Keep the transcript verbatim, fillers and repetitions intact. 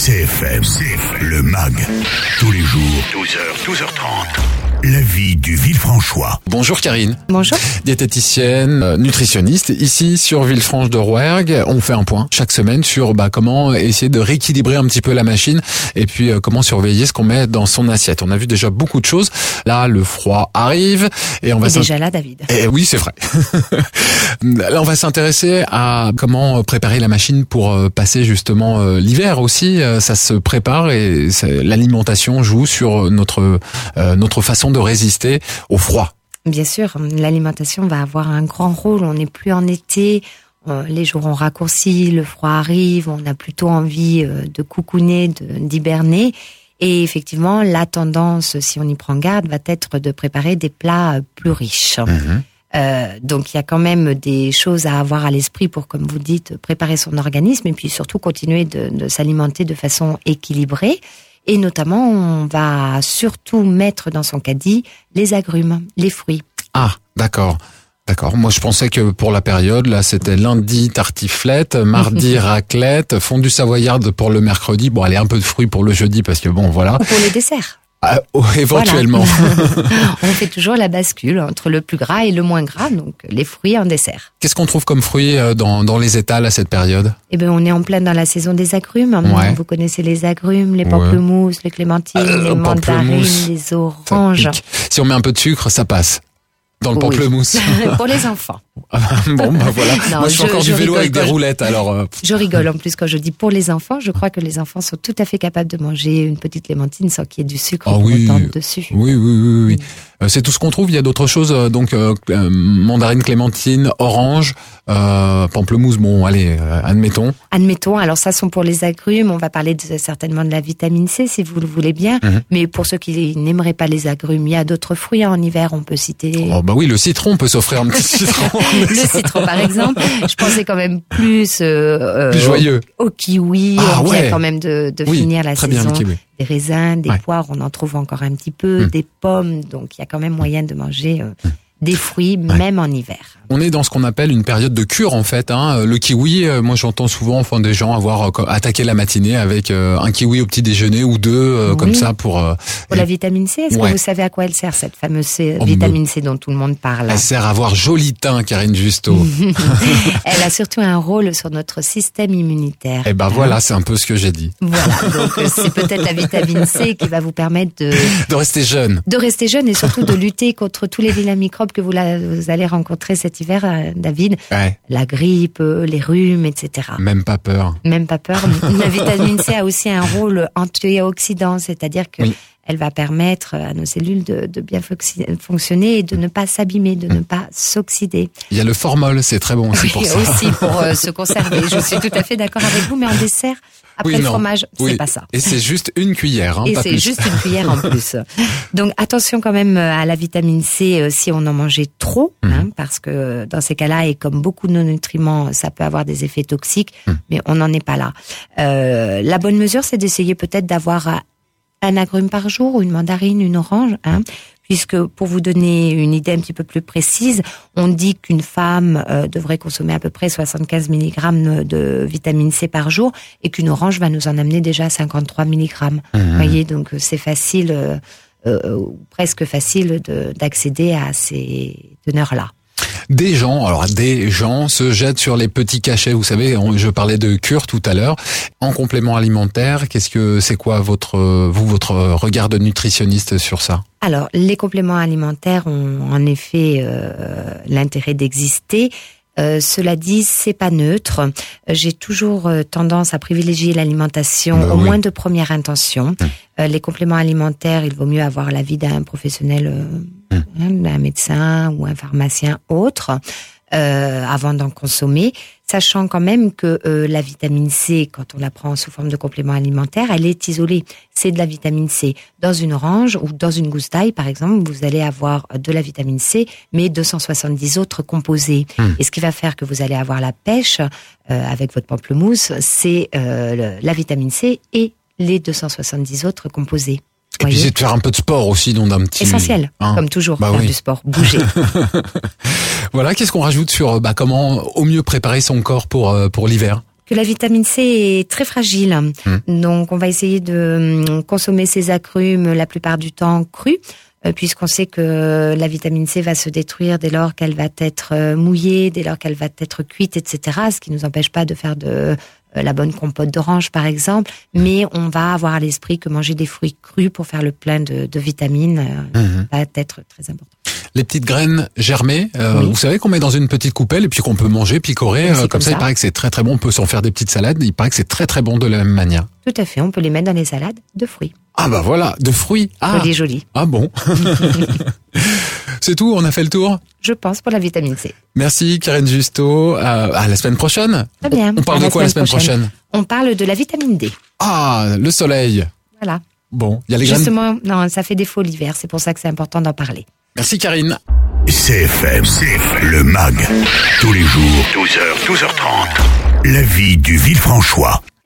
C F M, C F M, le M A G, tous les jours, douze heures, douze heures trente. La vie du Villefranchois. Bonjour Karine. Bonjour. Diététicienne, euh, nutritionniste, ici sur Villefranche de Rouergue. On fait un point chaque semaine sur bah, comment essayer de rééquilibrer un petit peu la machine et puis euh, comment surveiller ce qu'on met dans son assiette. On a vu déjà beaucoup de choses. Là, le froid arrive et on va... C'est déjà là, David. Et oui, c'est vrai. Là, on va s'intéresser à comment préparer la machine pour passer justement euh, l'hiver aussi. Ça se prépare et ça, l'alimentation joue sur notre euh, notre façon de résister au froid. Bien sûr, l'alimentation va avoir un grand rôle. On n'est plus en été, les jours ont raccourci, le froid arrive, on a plutôt envie de coucouner, de, d'hiberner. Et effectivement, la tendance, si on y prend garde, va être de préparer des plats plus riches. Mmh. Euh, donc il y a quand même des choses à avoir à l'esprit pour, comme vous dites, préparer son organisme et puis surtout continuer de, de s'alimenter de façon équilibrée. Et notamment, on va surtout mettre dans son caddie les agrumes, les fruits. Ah, d'accord. D'accord. Moi, je pensais que pour la période, là, c'était lundi tartiflette, mardi raclette, fondue savoyarde pour le mercredi. Bon, allez, un peu de fruits pour le jeudi parce que bon, voilà. Ou pour les desserts. Ah, oh, éventuellement. Voilà. On fait toujours la bascule entre le plus gras et le moins gras, donc les fruits en dessert. Qu'est-ce qu'on trouve comme fruits dans, dans les étals à cette période ? Eh ben, on est en plein dans la saison des agrumes. Ouais. Vous connaissez les agrumes, les pamplemousses, ouais. les clémentines, euh, les mandarines, les oranges. Si on met un peu de sucre, ça passe. Dans le pamplemousse. Oui. Pour les enfants. Bon, bah voilà. Non, Moi, je fais encore je, du vélo avec des roulettes, je, alors. Euh... Je rigole en plus quand je dis pour les enfants. Je crois que les enfants sont tout à fait capables de manger une petite clémentine sans qu'il y ait du sucre oh, pour oui. autant dessus. Oui, oui, oui, oui. Euh, c'est tout ce qu'on trouve. Il y a d'autres choses, euh, donc euh, mandarine, clémentine, orange, euh, pamplemousse. Bon, allez, euh, admettons. Admettons. Alors ça, sont pour les agrumes. On va parler de, certainement de la vitamine C, si vous le voulez bien. Mm-hmm. Mais pour ceux qui n'aimeraient pas les agrumes, il y a d'autres fruits en hiver. On peut citer. Oh bah oui, le citron. On peut s'offrir un petit citron. Le citron, par exemple. Je pensais quand même plus, euh, plus joyeux. Au, au kiwi. Ah, on ouais. vient quand même de, de oui, finir la très saison. Bien, le kiwi. Des raisins, des ouais. poires, on en trouve encore un petit peu, mmh. des pommes. Donc, il y a quand même moyen de manger euh, mmh. des fruits, ouais. même en hiver. On est dans ce qu'on appelle une période de cure, en fait. Hein. Le kiwi, euh, moi, j'entends souvent enfin, des gens avoir euh, attaqué la matinée avec euh, un kiwi au petit déjeuner ou deux, euh, oui. comme ça, pour... Euh, pour et... la vitamine C, est-ce ouais. que vous savez à quoi elle sert, cette fameuse C, oh, vitamine C dont tout le monde parle? Elle sert à avoir joli teint, Karine Justo. Elle a surtout un rôle sur notre système immunitaire. Eh ben hein. Voilà, c'est un peu ce que j'ai dit. Voilà, donc c'est peut-être la vitamine C qui va vous permettre de... De rester jeune. De rester jeune et surtout de lutter contre tous les vilains microbes que vous, la, vous allez rencontrer cet hiver, David. Ouais. La grippe, les rhumes, et cetera. Même pas peur. Même pas peur. La vitamine C a aussi un rôle antioxydant, c'est-à-dire que oui. elle va permettre à nos cellules de, de bien fonctionner et de ne pas s'abîmer, de mmh. ne pas s'oxyder. Il y a le formol, c'est très bon aussi oui, pour ça. Aussi pour euh, se conserver. Je suis tout à fait d'accord avec vous, mais en dessert, après oui, le fromage, oui. c'est pas ça. Et c'est juste une cuillère. Hein, et pas c'est plus. juste une cuillère en plus. Donc attention quand même à la vitamine C euh, si on en mangeait trop, mmh. hein, parce que dans ces cas-là, et comme beaucoup de nos nutriments, ça peut avoir des effets toxiques, mmh. mais on n'en est pas là. Euh, la bonne mesure, c'est d'essayer peut-être d'avoir un agrume par jour, ou une mandarine, une orange, hein, puisque pour vous donner une idée un petit peu plus précise, on dit qu'une femme euh, devrait consommer à peu près soixante-quinze milligrammes de vitamine C par jour et qu'une orange va nous en amener déjà cinquante-trois milligrammes. Mmh. Vous voyez, donc c'est facile, euh, euh, presque facile de, d'accéder à ces teneurs-là. Des gens, alors des gens se jettent sur les petits cachets. Vous savez, on, je parlais de cure tout à l'heure. En complément alimentaire, qu'est-ce que c'est quoi votre vous votre regard de nutritionniste sur ça? Alors, les compléments alimentaires ont en effet euh, l'intérêt d'exister. Euh, cela dit, c'est pas neutre. J'ai toujours euh, tendance à privilégier l'alimentation bah, au oui. moins de première intention. Mmh. Euh, les compléments alimentaires, il vaut mieux avoir l'avis d'un professionnel, euh, mmh. hein, d'un médecin ou un pharmacien autre, euh, avant d'en consommer. Sachant quand même que euh, la vitamine C, quand on la prend sous forme de complément alimentaire, elle est isolée. C'est de la vitamine C. Dans une orange ou dans une goustaille, par exemple, vous allez avoir de la vitamine C, mais deux cent soixante-dix autres composés. Mmh. Et ce qui va faire que vous allez avoir la pêche euh, avec votre pamplemousse, c'est euh, le, la vitamine C et les deux cent soixante-dix autres composés. Et puis c'est de faire un peu de sport aussi, donc d'un petit... Essentiel, hein, comme toujours, bah faire oui. du sport, bouger. Voilà, qu'est-ce qu'on rajoute sur bah, comment au mieux préparer son corps pour, pour l'hiver ? que la vitamine C est très fragile. Mmh. Donc, on va essayer de consommer ces agrumes la plupart du temps crus, puisqu'on sait que la vitamine C va se détruire dès lors qu'elle va être mouillée, dès lors qu'elle va être cuite, et cetera. Ce qui nous empêche pas de faire de la bonne compote d'orange, par exemple. Mais on va avoir à l'esprit que manger des fruits crus pour faire le plein de, de vitamines mmh. va être très important. Les petites graines germées, euh, oui. vous savez qu'on met dans une petite coupelle et puis qu'on peut manger, picorer, euh, comme, comme ça, ça. Il paraît que c'est très très bon. On peut s'en faire des petites salades. Il paraît que c'est très très bon de la même manière. Tout à fait. On peut les mettre dans les salades de fruits. Ah bah voilà, de fruits. Ah. Joli, joli. Ah bon. C'est tout. On a fait le tour. Je pense pour la vitamine C. Merci Karine Justo. Euh, à la semaine prochaine. Très bien. On parle à de quoi la semaine prochaine, prochaine On parle de la vitamine D. Ah, le soleil. Voilà. Bon, il y a les graines. Justement, non, ça fait défaut l'hiver. C'est pour ça que c'est important d'en parler. Merci Karine. C F M, C F M, le M A G, tous les jours, douze heures, douze heures trente. La vie du Villefranchois.